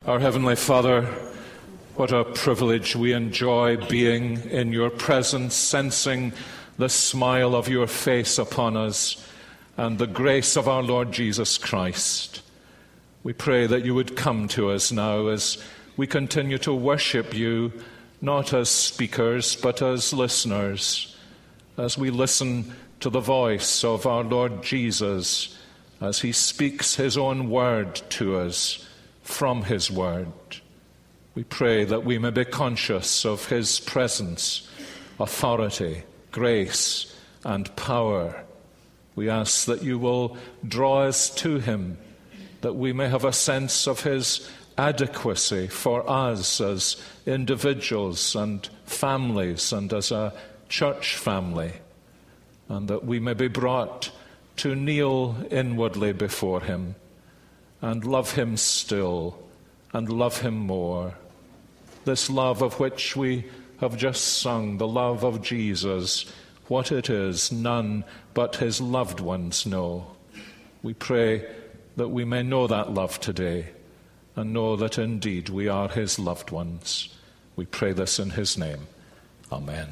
Our Heavenly Father, what a privilege we enjoy being in your presence, sensing the smile of your face upon us and the grace of our Lord Jesus Christ. We pray that you would come to us now as we continue to worship you, not as speakers, but as listeners, as we listen to the voice of our Lord Jesus as he speaks his own word to us from his word. We pray that we may be conscious of his presence, authority, grace, and power. We ask that you will draw us to him, that we may have a sense of his adequacy for us as individuals and families and as a church family, and that we may be brought to kneel inwardly before him and love him still and love him more. This love of which we have just sung, the love of Jesus, what it is, none but his loved ones know. We pray that we may know that love today and know that indeed we are his loved ones. We pray this in his name. Amen.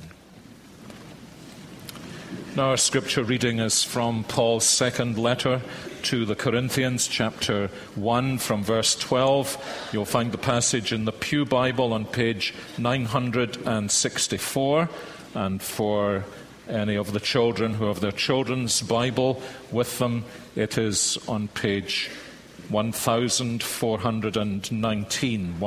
Now our scripture reading is from Paul's second letter to the Corinthians, chapter 1, from verse 12. You'll find the passage in the Pew Bible on page 964. And for any of the children who have their children's Bible with them, it is on page 1419,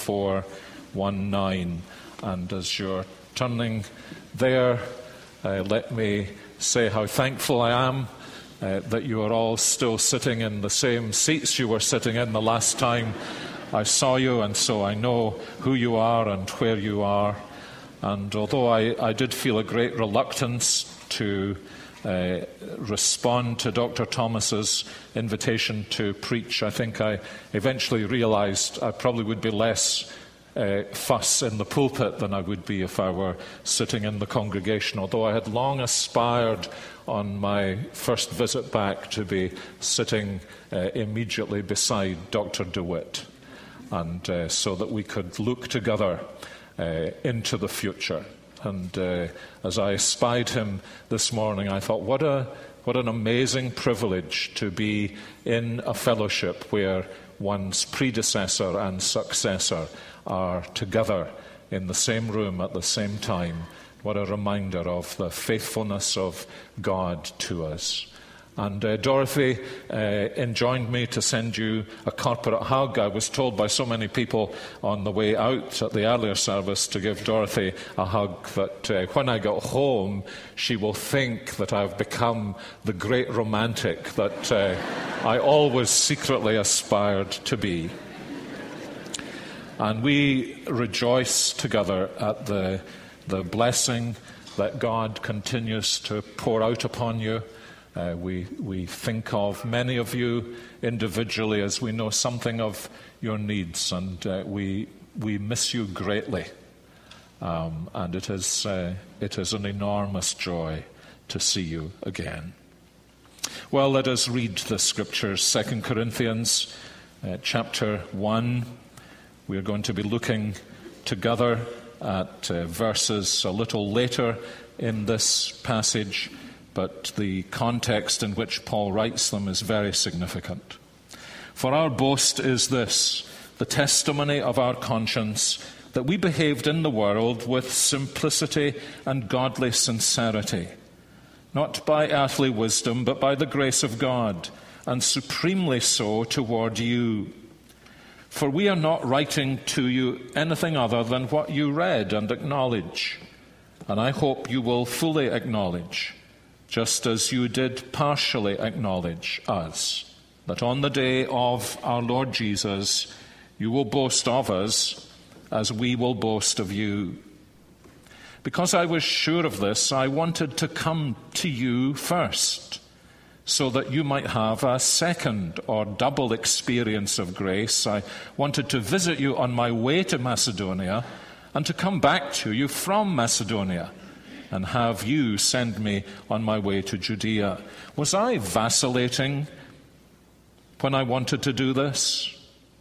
1419. And as you're turning there, let me say how thankful I am that you are all still sitting in the same seats you were sitting in the last time I saw you, and so I know who you are and where you are. And although I did feel a great reluctance to respond to Dr. Thomas's invitation to preach, I think I eventually realized I probably would be less fuss in the pulpit than I would be if I were sitting in the congregation, although I had long aspired on my first visit back to be sitting immediately beside Dr. DeWitt, and so that we could look together into the future. And as I espied him this morning, I thought, what an amazing privilege to be in a fellowship where one's predecessor and successor are together in the same room at the same time. What a reminder of the faithfulness of God to us. And Dorothy enjoined me to send you a corporate hug. I was told by so many people on the way out at the earlier service to give Dorothy a hug that when I got home, she will think that I've become the great romantic that I always secretly aspired to be. And we rejoice together at the blessing that God continues to pour out upon you. We think of many of you individually as we know something of your needs, and we miss you greatly. And it is an enormous joy to see you again. Well, let us read the scriptures. 2 Corinthians chapter 1. We are going to be looking together at verses a little later in this passage, but the context in which Paul writes them is very significant. For our boast is this, the testimony of our conscience, that we behaved in the world with simplicity and godly sincerity, not by earthly wisdom, but by the grace of God, and supremely so toward you. For we are not writing to you anything other than what you read and acknowledge, and I hope you will fully acknowledge, just as you did partially acknowledge us, that on the day of our Lord Jesus you will boast of us as we will boast of you. Because I was sure of this, I wanted to come to you first, so that you might have a second or double experience of grace. I wanted to visit you on my way to Macedonia and to come back to you from Macedonia and have you send me on my way to Judea. Was I vacillating when I wanted to do this?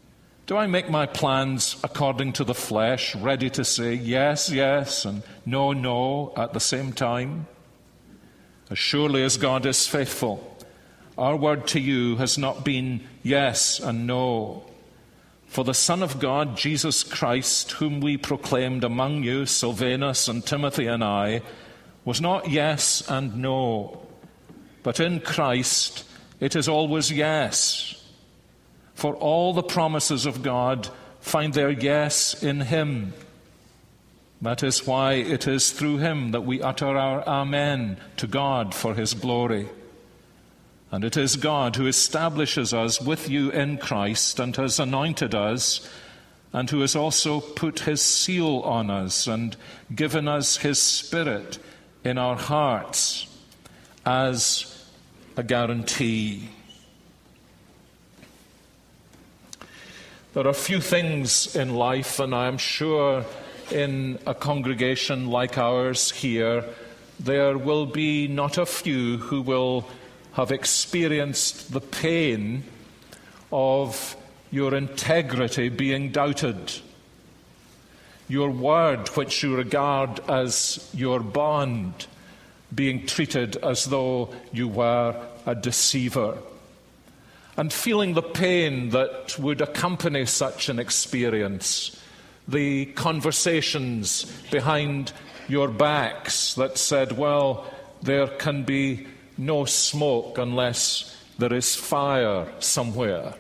Do I make my plans according to the flesh, ready to say yes, yes, and no, no at the same time? As surely as God is faithful, our word to you has not been yes and no. For the Son of God, Jesus Christ, whom we proclaimed among you, Silvanus and Timothy and I, was not yes and no, but in Christ it is always yes. For all the promises of God find their yes in him. That is why it is through him that we utter our amen to God for his glory. And it is God who establishes us with you in Christ and has anointed us, and who has also put his seal on us and given us his Spirit in our hearts as a guarantee. There are few things in life, and I am sure in a congregation like ours here, there will be not a few who will have experienced the pain of your integrity being doubted, your word, which you regard as your bond, being treated as though you were a deceiver, and feeling the pain that would accompany such an experience, the conversations behind your backs that said, well, there can be no smoke unless there is fire somewhere.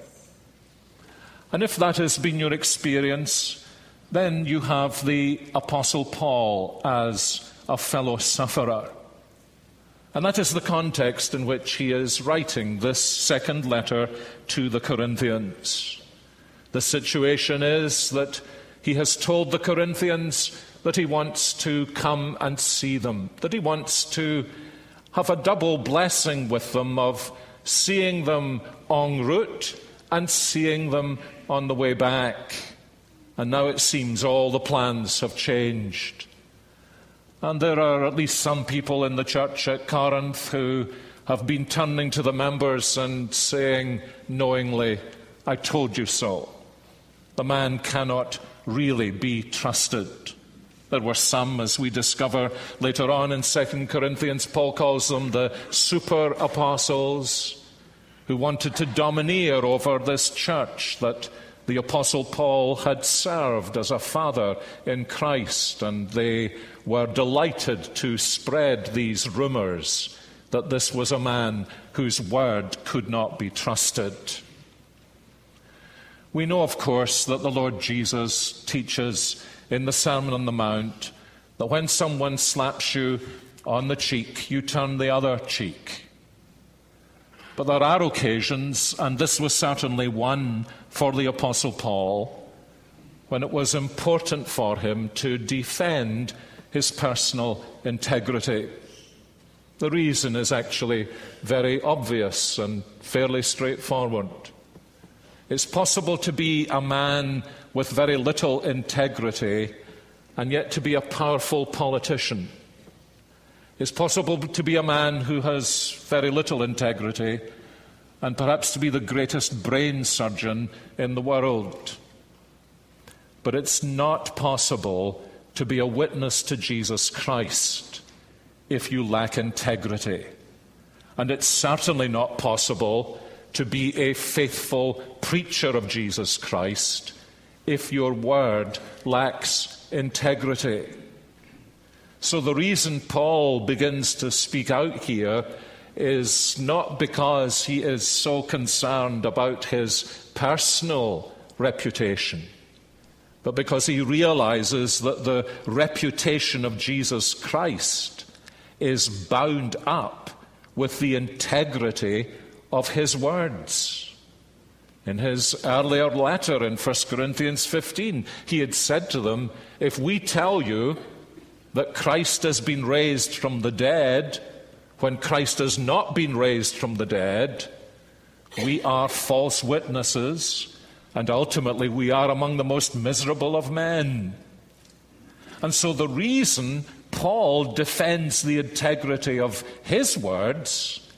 And if that has been your experience, then you have the Apostle Paul as a fellow sufferer. And that is the context in which he is writing this second letter to the Corinthians. The situation is that he has told the Corinthians that he wants to come and see them, that he wants to have a double blessing with them of seeing them en route and seeing them on the way back. And now it seems all the plans have changed. And there are at least some people in the church at Corinth who have been turning to the members and saying knowingly, I told you so. The man cannot really be trusted. There were some, as we discover later on in 2 Corinthians, Paul calls them the super apostles, who wanted to domineer over this church that the Apostle Paul had served as a father in Christ, and they were delighted to spread these rumors that this was a man whose word could not be trusted. We know, of course, that the Lord Jesus teaches in the Sermon on the Mount that when someone slaps you on the cheek, you turn the other cheek. But there are occasions, and this was certainly one for the Apostle Paul, when it was important for him to defend his personal integrity. The reason is actually very obvious and fairly straightforward. It's possible to be a man with very little integrity and yet to be a powerful politician. It's possible to be a man who has very little integrity and perhaps to be the greatest brain surgeon in the world. But it's not possible to be a witness to Jesus Christ if you lack integrity. And it's certainly not possible to be a faithful preacher of Jesus Christ if your word lacks integrity. So the reason Paul begins to speak out here is not because he is so concerned about his personal reputation, but because he realizes that the reputation of Jesus Christ is bound up with the integrity of his words. In his earlier letter in 1 Corinthians 15, he had said to them, if we tell you that Christ has been raised from the dead, when Christ has not been raised from the dead, we are false witnesses, and ultimately we are among the most miserable of men. And so the reason Paul defends the integrity of his words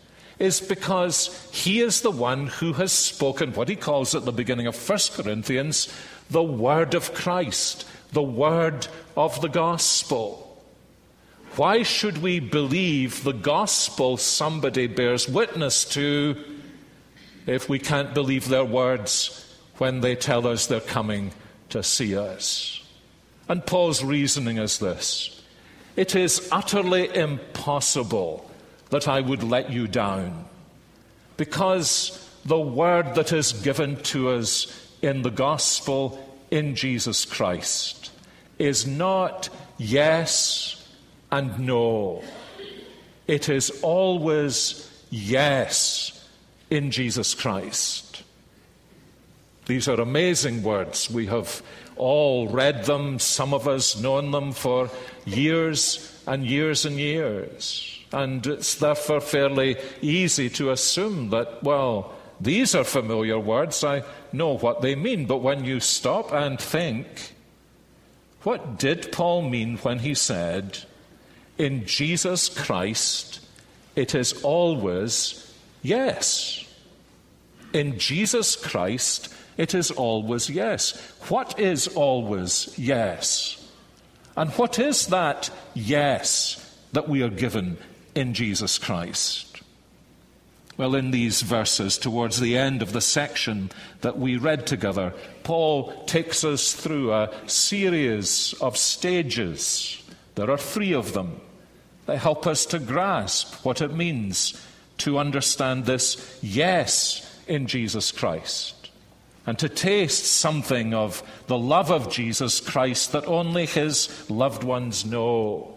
is because he is the one who has spoken what he calls at the beginning of 1 Corinthians, the word of Christ, the word of the gospel. Why should we believe the gospel somebody bears witness to if we can't believe their words when they tell us they're coming to see us? And Paul's reasoning is this: it is utterly impossible that I would let you down, because the word that is given to us in the gospel in Jesus Christ is not yes and no. It is always yes in Jesus Christ. These are amazing words. We have all read them, some of us known them for years and years and years. And it's therefore fairly easy to assume that, well, these are familiar words, I know what they mean. But when you stop and think, what did Paul mean when he said, in Jesus Christ, it is always yes? In Jesus Christ, it is always yes. What is always yes? And what is that yes that we are given in Jesus Christ? Well, in these verses, towards the end of the section that we read together, Paul takes us through a series of stages. There are 3 of them. They help us to grasp what it means to understand this yes in Jesus Christ, and to taste something of the love of Jesus Christ that only his loved ones know.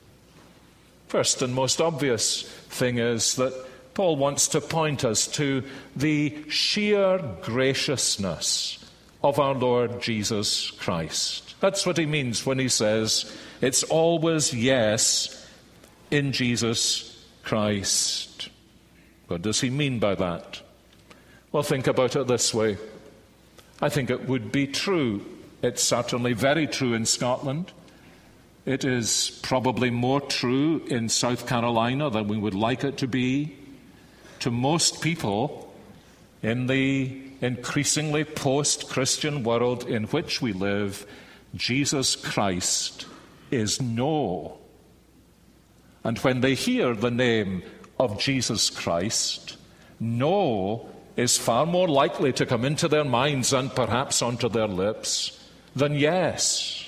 First and most obvious thing is that Paul wants to point us to the sheer graciousness of our Lord Jesus Christ. That's what he means when he says it's always yes in Jesus Christ. What does he mean by that? Well, think about it this way. I think it would be true. It's certainly very true in Scotland. It is probably more true in South Carolina than we would like it to be. To most people in the increasingly post-Christian world in which we live, Jesus Christ is no. And when they hear the name of Jesus Christ, no is far more likely to come into their minds and perhaps onto their lips than yes.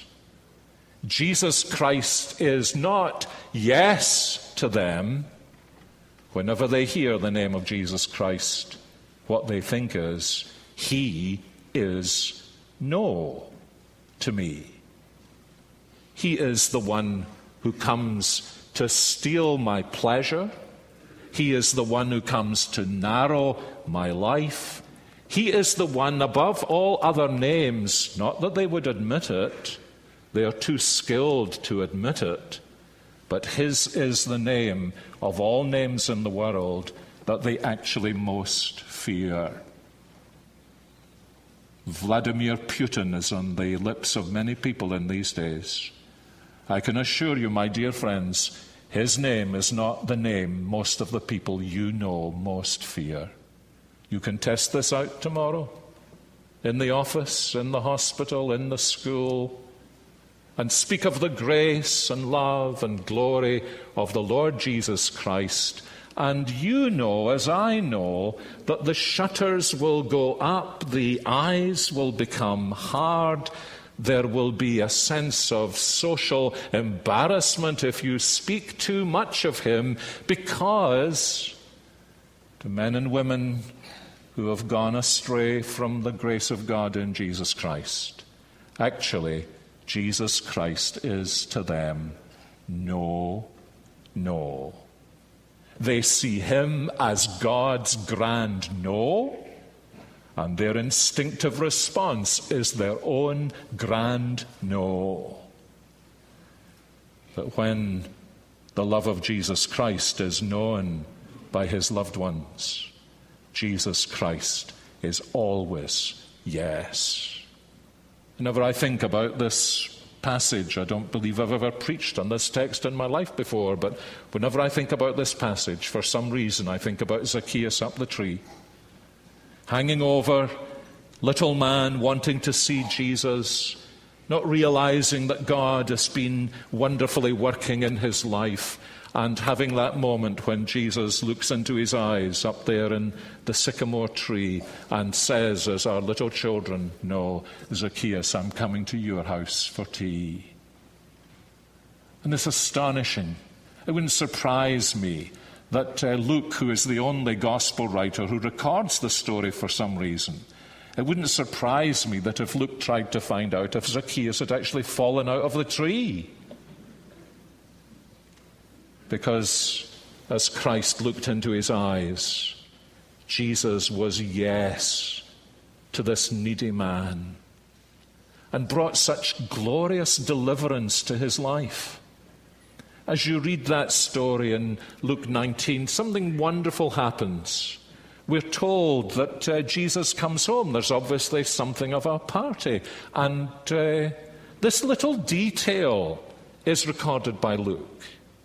Jesus Christ is not yes to them. Whenever they hear the name of Jesus Christ, what they think is, he is no to me. He is the one who comes to steal my pleasure. He is the one who comes to narrow my life. He is the one above all other names, not that they would admit it, they are too skilled to admit it, but his is the name of all names in the world that they actually most fear. Vladimir Putin is on the lips of many people in these days. I can assure you, my dear friends, his name is not the name most of the people you know most fear. You can test this out tomorrow, in the office, in the hospital, in the school, and speak of the grace and love and glory of the Lord Jesus Christ. And you know, as I know, that the shutters will go up, the eyes will become hard, there will be a sense of social embarrassment if you speak too much of him, because to men and women who have gone astray from the grace of God in Jesus Christ, actually, Jesus Christ is to them no. They see him as God's grand no, and their instinctive response is their own grand no. But when the love of Jesus Christ is known by his loved ones, Jesus Christ is always yes. Whenever I think about this passage. I don't believe I've ever preached on this text in my life before, but whenever I think about this passage, for some reason I think about Zacchaeus up the tree, hanging over, little man wanting to see Jesus, not realizing that God has been wonderfully working in his life, and having that moment when Jesus looks into his eyes up there in the sycamore tree and says, as our little children know, Zacchaeus, I'm coming to your house for tea. And it's astonishing. It wouldn't surprise me that Luke, who is the only gospel writer who records the story for some reason, it wouldn't surprise me that if Luke tried to find out if Zacchaeus had actually fallen out of the tree. Because as Christ looked into his eyes, Jesus was yes to this needy man and brought such glorious deliverance to his life. As you read that story in Luke 19, something wonderful happens. We're told that Jesus comes home. There's obviously something of a party. And this little detail is recorded by Luke.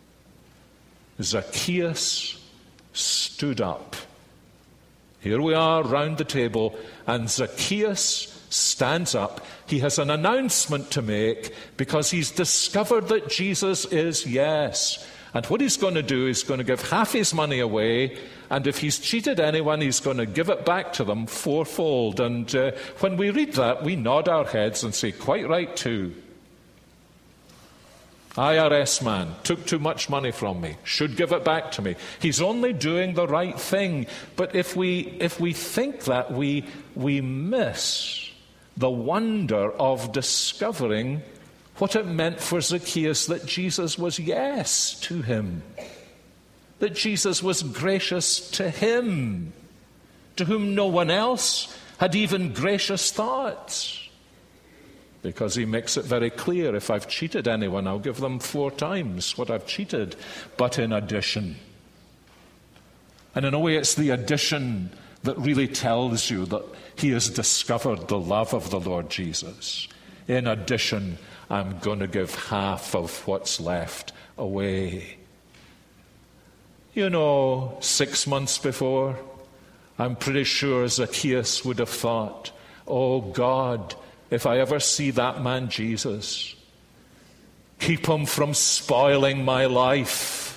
Zacchaeus stood up. Here we are round the table, and Zacchaeus stands up. He has an announcement to make because he's discovered that Jesus is yes. And what he's going to do is going to give half his money away, and if he's cheated anyone, he's going to give it back to them fourfold. And when we read that, we nod our heads and say, quite right too. IRS man took too much money from me, should give it back to me. He's only doing the right thing. But if we think that, we miss the wonder of discovering what it meant for Zacchaeus that Jesus was yes to him, that Jesus was gracious to him, to whom no one else had even gracious thoughts. Because he makes it very clear, if I've cheated anyone, I'll give them 4 times what I've cheated, but in addition. And in a way, it's the addition that really tells you that he has discovered the love of the Lord Jesus. In addition, I'm going to give half of what's left away. You know, 6 months before, I'm pretty sure Zacchaeus would have thought, oh God, if I ever see that man Jesus, keep him from spoiling my life.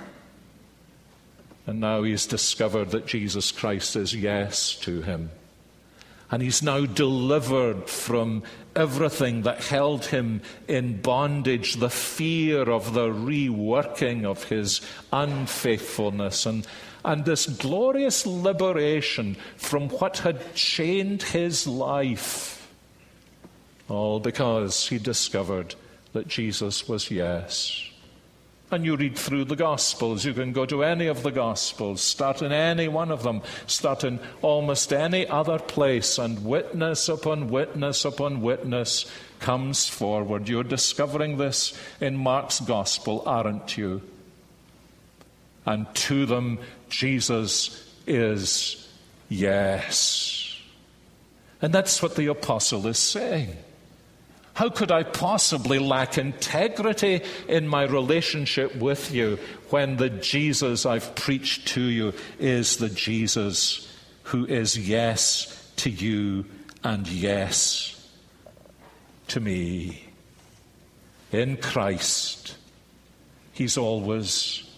And now he's discovered that Jesus Christ is yes to him. And he's now delivered from everything that held him in bondage, the fear of the reworking of his unfaithfulness, and this glorious liberation from what had chained his life. All because he discovered that Jesus was yes. And you read through the Gospels. You can go to any of the Gospels, start in any one of them, start in almost any other place, and witness upon witness upon witness comes forward. You're discovering this in Mark's Gospel, aren't you? And to them, Jesus is yes. And that's what the apostle is saying. How could I possibly lack integrity in my relationship with you when the Jesus I've preached to you is the Jesus who is yes to you and yes to me? In Christ, he's always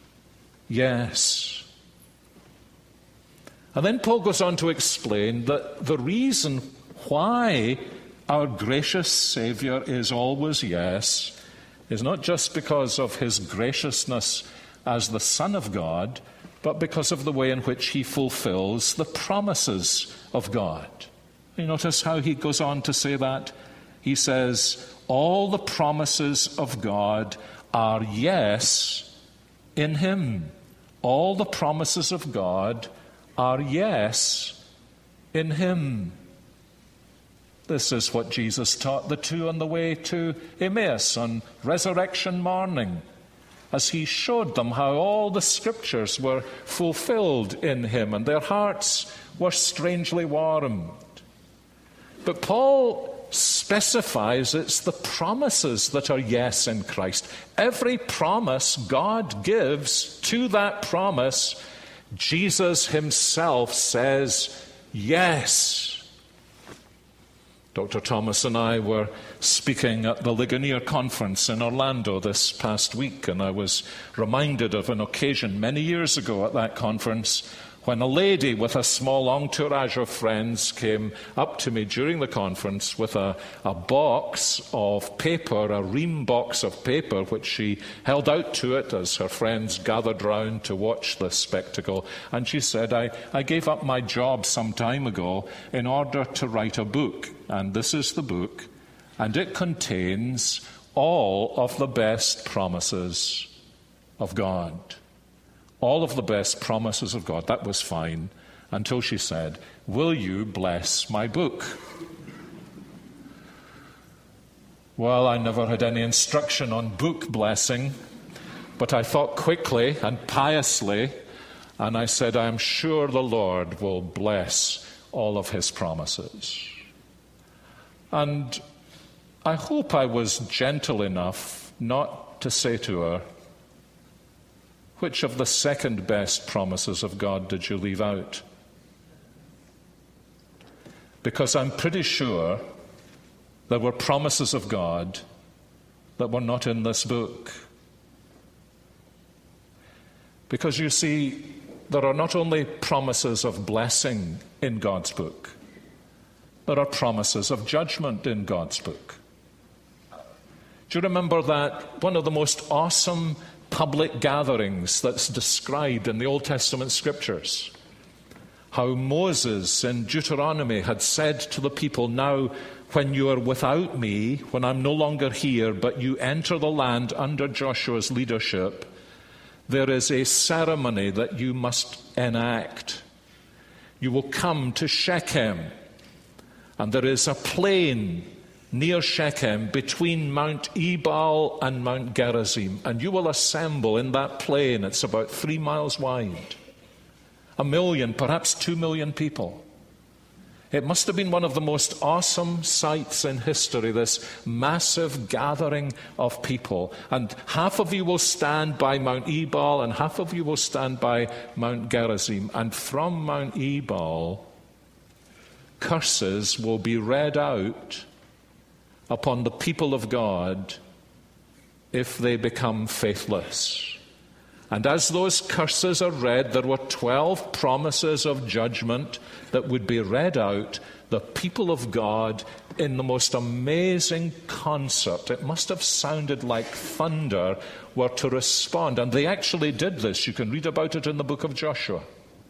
yes. And then Paul goes on to explain that the reason why our gracious Savior is always yes is not just because of his graciousness as the Son of God, but because of the way in which he fulfills the promises of God. You notice how he goes on to say that? He says, all the promises of God are yes in him. All the promises of God are yes in him. This is what Jesus taught the 2 on the way to Emmaus on resurrection morning, as he showed them how all the scriptures were fulfilled in him and their hearts were strangely warmed. But Paul specifies it's the promises that are yes in Christ. Every promise God gives, to that promise, Jesus himself says yes. Dr. Thomas and I were speaking at the Ligonier Conference in Orlando this past week, and I was reminded of an occasion many years ago at that conference when a lady with a small entourage of friends came up to me during the conference with a box of paper, a ream box of paper, which she held out to it as her friends gathered round to watch this spectacle. And she said, I gave up my job some time ago in order to write a book. And this is the book. And it contains all of the best promises of God. All of the best promises of God. That was fine until she said, will you bless my book? Well, I never had any instruction on book blessing, but I thought quickly and piously, and I said, I am sure the Lord will bless all of his promises. And I hope I was gentle enough not to say to her, which of the second best promises of God did you leave out? Because I'm pretty sure there were promises of God that were not in this book. Because you see, there are not only promises of blessing in God's book, there are promises of judgment in God's book. Do you remember that one of the most awesome public gatherings that's described in the Old Testament scriptures? How Moses in Deuteronomy had said to the people, now when you are without me, when I'm no longer here, but you enter the land under Joshua's leadership, there is a ceremony that you must enact. You will come to Shechem, and there is a plain near Shechem between Mount Ebal and Mount Gerizim, and you will assemble in that plain. It's about 3 miles wide. 1 million, perhaps 2 million people. It must have been one of the most awesome sights in history, this massive gathering of people. And half of you will stand by Mount Ebal and half of you will stand by Mount Gerizim. And from Mount Ebal, curses will be read out upon the people of God if they become faithless. And as those curses are read, there were 12 promises of judgment that would be read out. The people of God, in the most amazing concert, it must have sounded like thunder, were to respond. And they actually did this. You can read about it in the book of Joshua.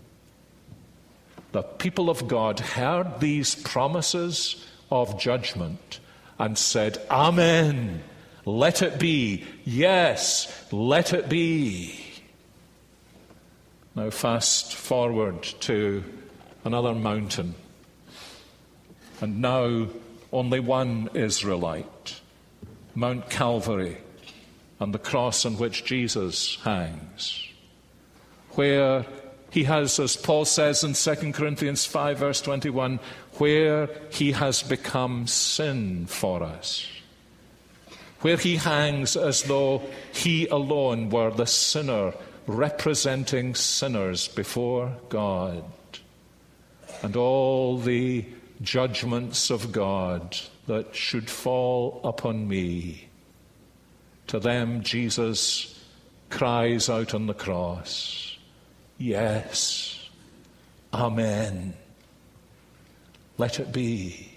The people of God heard these promises of judgment and said, Amen, let it be. Yes, let it be. Now fast forward to another mountain. And now only one Israelite, Mount Calvary, and the cross on which Jesus hangs, where he has, as Paul says in 2 Corinthians 5 verse 21, where he has become sin for us, where he hangs as though he alone were the sinner representing sinners before God, and all the judgments of God that should fall upon me. To them Jesus cries out on the cross, yes, Amen, let it be.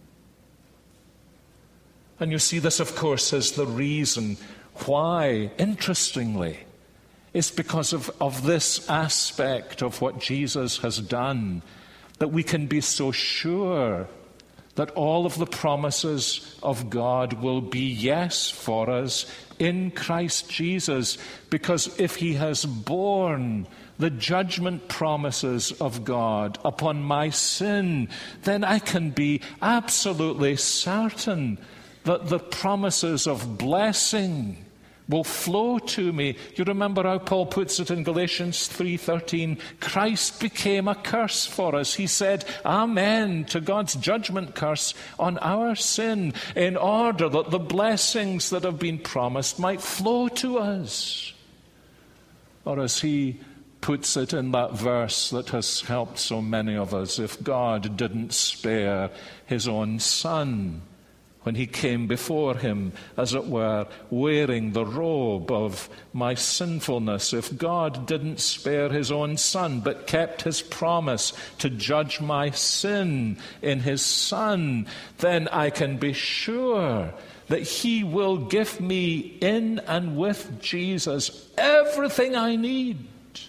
And you see, this of course is the reason why, interestingly, it's because of this aspect of what Jesus has done that we can be so sure that all of the promises of God will be yes for us in Christ Jesus. Because if he has borne the judgment promises of God upon my sin, then I can be absolutely certain that the promises of blessing will flow to me. You remember how Paul puts it in Galatians 3:13? Christ became a curse for us. He said, amen, to God's judgment curse on our sin, in order that the blessings that have been promised might flow to us. Or as he puts it in that verse that has helped so many of us, if God didn't spare his own Son when he came before him, as it were, wearing the robe of my sinfulness, if God didn't spare his own Son, but kept his promise to judge my sin in his Son, then I can be sure that he will give me in and with Jesus everything I need.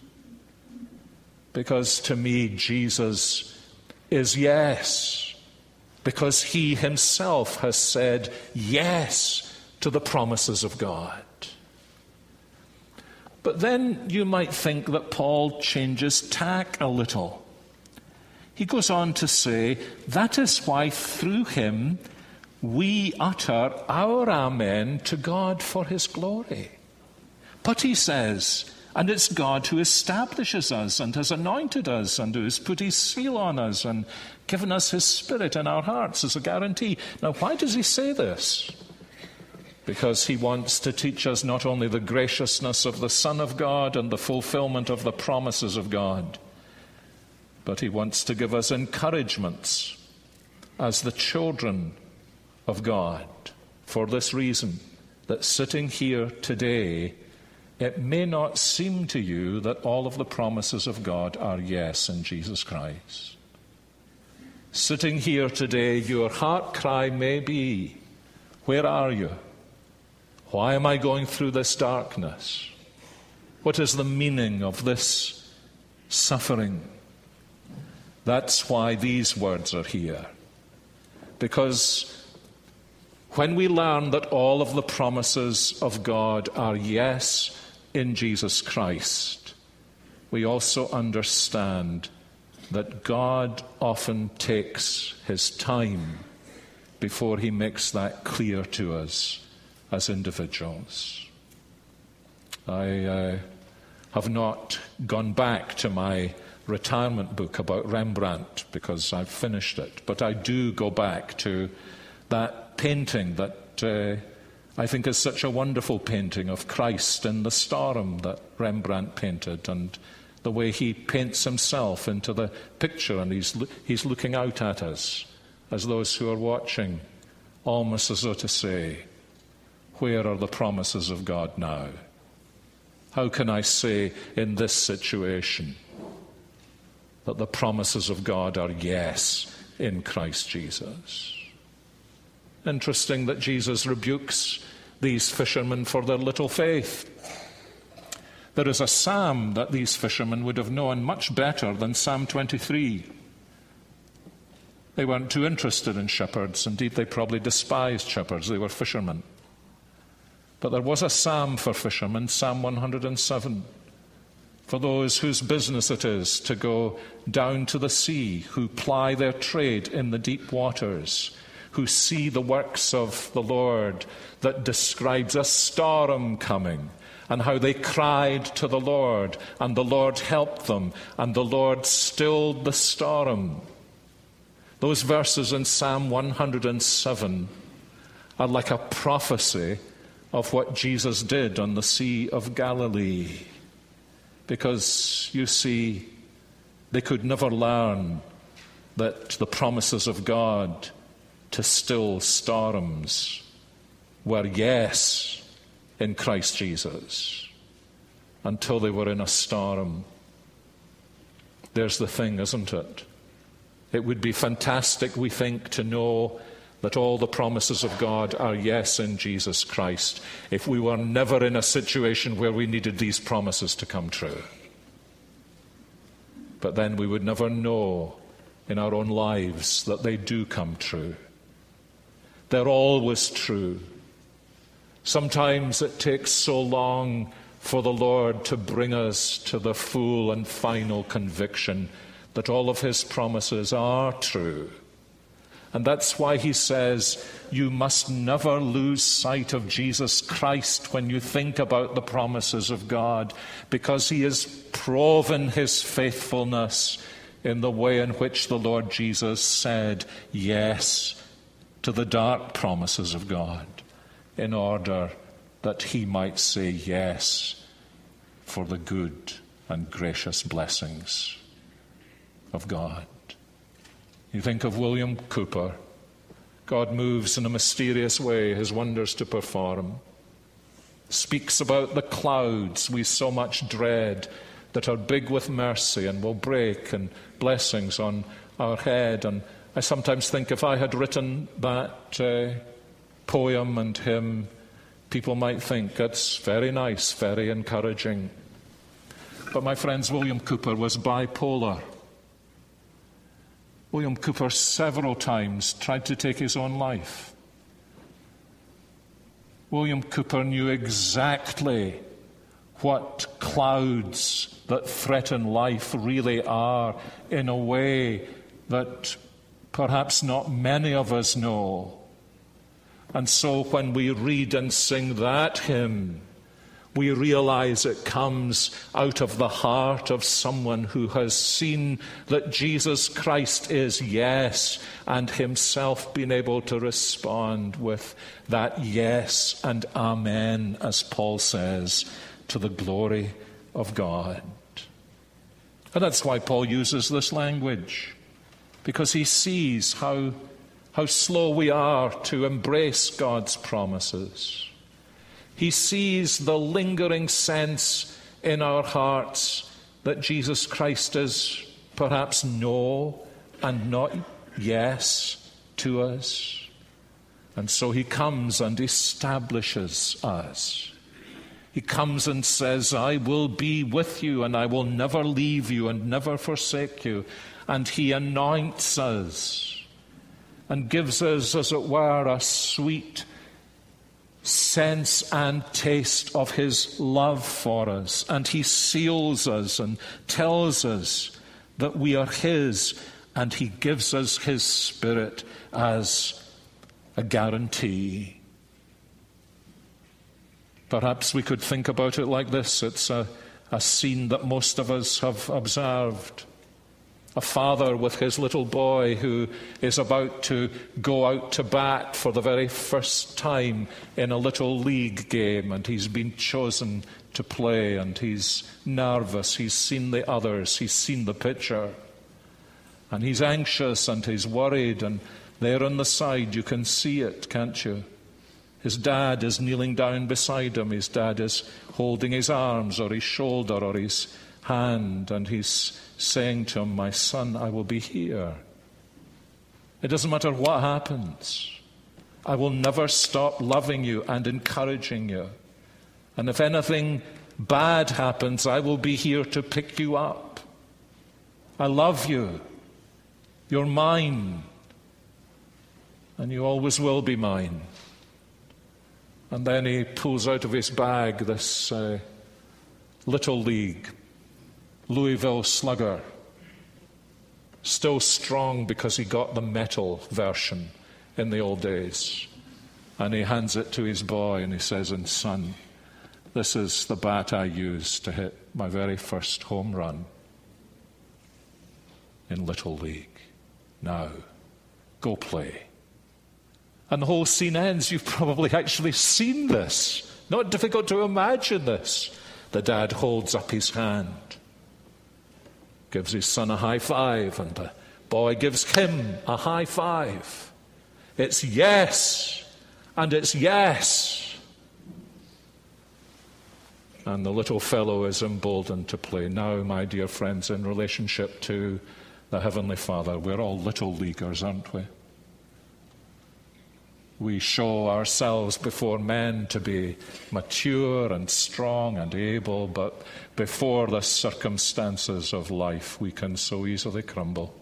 Because to me, Jesus is yes. Because he himself has said yes to the promises of God. But then you might think that Paul changes tack a little. He goes on to say, that is why through him we utter our amen to God for his glory. But he says, and it's God who establishes us and has anointed us and who has put his seal on us and given us his Spirit in our hearts as a guarantee. Now, why does he say this? Because he wants to teach us not only the graciousness of the Son of God and the fulfillment of the promises of God, but he wants to give us encouragements as the children of God. For this reason, that sitting here today, it may not seem to you that all of the promises of God are yes in Jesus Christ. Sitting here today, your heart cry may be, where are you? Why am I going through this darkness? What is the meaning of this suffering? That's why these words are here. Because when we learn that all of the promises of God are yes in Jesus Christ, we also understand that God often takes his time before he makes that clear to us as individuals. I have not gone back to my retirement book about Rembrandt because I've finished it, but I do go back to that painting that I think is such a wonderful painting of Christ in the storm that Rembrandt painted, and the way he paints himself into the picture, and he's looking out at us as those who are watching, almost as though to say, where are the promises of God now? How can I say in this situation that the promises of God are yes in Christ Jesus? Interesting that Jesus rebukes these fishermen for their little faith. There is a psalm that these fishermen would have known much better than Psalm 23. They weren't too interested in shepherds. Indeed, they probably despised shepherds. They were fishermen. But there was a psalm for fishermen, Psalm 107, for those whose business it is to go down to the sea, who ply their trade in the deep waters, who see the works of the Lord, that describes a storm coming and how they cried to the Lord and the Lord helped them and the Lord stilled the storm. Those verses in Psalm 107 are like a prophecy of what Jesus did on the Sea of Galilee. Because, you see, they could never learn that the promises of God to still storms were yes in Christ Jesus until they were in a storm. There's the thing, isn't it? It would be fantastic, we think, to know that all the promises of God are yes in Jesus Christ if we were never in a situation where we needed these promises to come true. But then we would never know in our own lives that they do come true. They're always true. Sometimes it takes so long for the Lord to bring us to the full and final conviction that all of his promises are true. And that's why he says, you must never lose sight of Jesus Christ when you think about the promises of God, because he has proven his faithfulness in the way in which the Lord Jesus said yes to the dark promises of God, in order that he might say yes for the good and gracious blessings of God. You think of William Cooper. God moves in a mysterious way, his wonders to perform. Speaks about the clouds we so much dread, that are big with mercy and will break, and blessings on our head. And I sometimes think if I had written that poem and hymn, people might think it's very nice, very encouraging. But my friends, William Cooper was bipolar. William Cooper several times tried to take his own life. William Cooper knew exactly what clouds that threaten life really are, in a way that perhaps not many of us know. And so when we read and sing that hymn, we realize it comes out of the heart of someone who has seen that Jesus Christ is yes, and himself been able to respond with that yes and amen, as Paul says, to the glory of God. And that's why Paul uses this language, because he sees how slow we are to embrace God's promises. He sees the lingering sense in our hearts that Jesus Christ is perhaps no and not yes to us. And so he comes and establishes us. He comes and says, I will be with you, and I will never leave you and never forsake you. And he anoints us and gives us, as it were, a sweet sense and taste of his love for us. And he seals us and tells us that we are his, and he gives us his Spirit as a guarantee. Perhaps we could think about it like this. It's a scene that most of us have observed. A father with his little boy who is about to go out to bat for the very first time in a little league game, and he's been chosen to play, and he's nervous. He's seen the others. He's seen the pitcher. And he's anxious and he's worried, and there on the side you can see it, can't you? His dad is kneeling down beside him. His dad is holding his arms or his shoulder or his hand, and he's saying to him, my son, I will be here. It doesn't matter what happens. I will never stop loving you and encouraging you. And if anything bad happens, I will be here to pick you up. I love you. You're mine. And you always will be mine. And then he pulls out of his bag this little league Louisville Slugger, still strong because he got the metal version in the old days. And he hands it to his boy and he says, and son, this is the bat I used to hit my very first home run in Little League. Now, go play. And the whole scene ends. You've probably actually seen this. Not difficult to imagine this. The dad holds up his hand, gives his son a high five, and the boy gives him a high five. It's yes, and it's yes. And the little fellow is emboldened to play. Now, my dear friends, in relationship to the Heavenly Father, we're all little leaguers, aren't we? We show ourselves before men to be mature and strong and able, but before the circumstances of life, we can so easily crumble.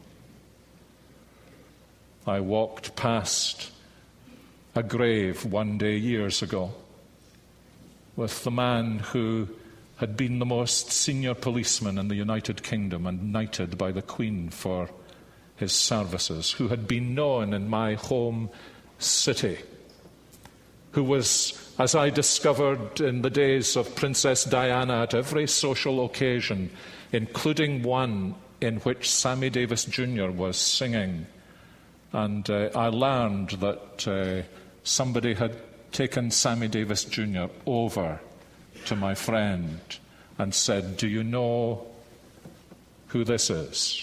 I walked past a grave one day years ago with the man who had been the most senior policeman in the United Kingdom and knighted by the Queen for his services, who had been known in my home city, who was, as I discovered in the days of Princess Diana, at every social occasion, including one in which Sammy Davis Jr. was singing. And I learned that somebody had taken Sammy Davis Jr. over to my friend and said, "Do you know who this is?"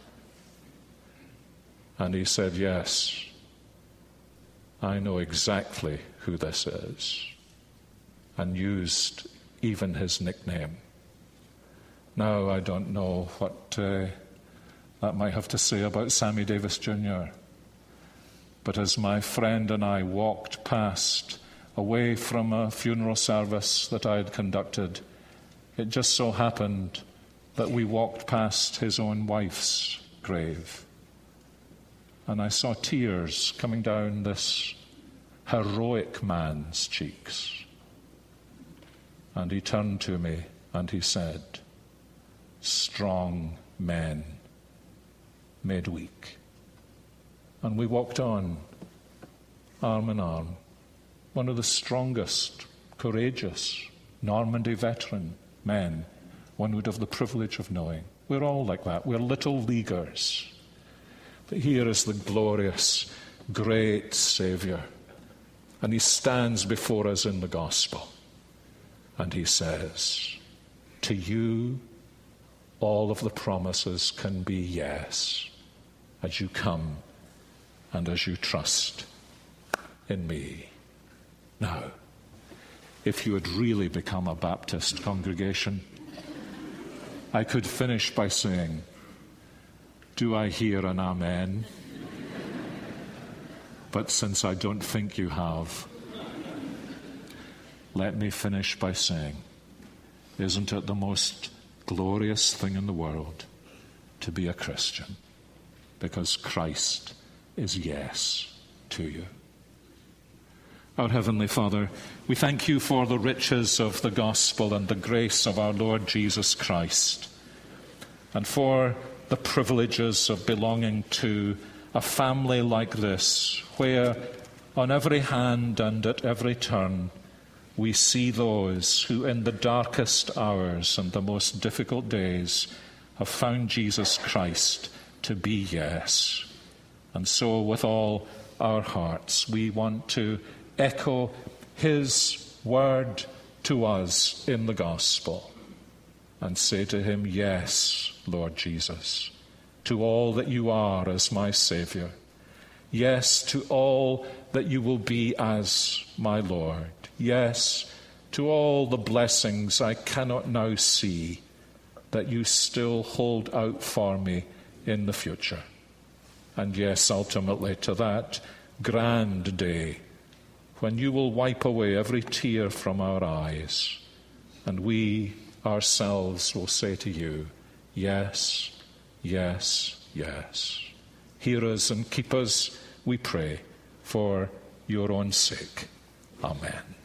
And he said, "Yes, I know exactly who this is," and used even his nickname. Now, I don't know what that might have to say about Sammy Davis Jr., but as my friend and I walked past, away from a funeral service that I had conducted, it just so happened that we walked past his own wife's grave. And I saw tears coming down this heroic man's cheeks. And he turned to me and he said, "Strong men made weak." And we walked on, arm in arm. One of the strongest, courageous Normandy veteran men one would have the privilege of knowing. We're all like that. We're little leaguers. But here is the glorious, great Savior. And he stands before us in the gospel. And he says, "To you, all of the promises can be yes, as you come and as you trust in me." Now, if you had really become a Baptist congregation, I could finish by saying, "Do I hear an amen?" But since I don't think you have, let me finish by saying, isn't it the most glorious thing in the world to be a Christian? Because Christ is yes to you. Our Heavenly Father, we thank you for the riches of the gospel and the grace of our Lord Jesus Christ, and for the privileges of belonging to a family like this, where on every hand and at every turn we see those who in the darkest hours and the most difficult days have found Jesus Christ to be yes. And so with all our hearts we want to echo his word to us in the gospel and say to him, "Yes, Lord Jesus, to all that you are as my Savior. Yes, to all that you will be as my Lord. Yes, to all the blessings I cannot now see that you still hold out for me in the future. And yes, ultimately to that grand day when you will wipe away every tear from our eyes, and we ourselves will say to you, yes, yes, yes. Hear us and keep us, we pray, for your own sake. Amen.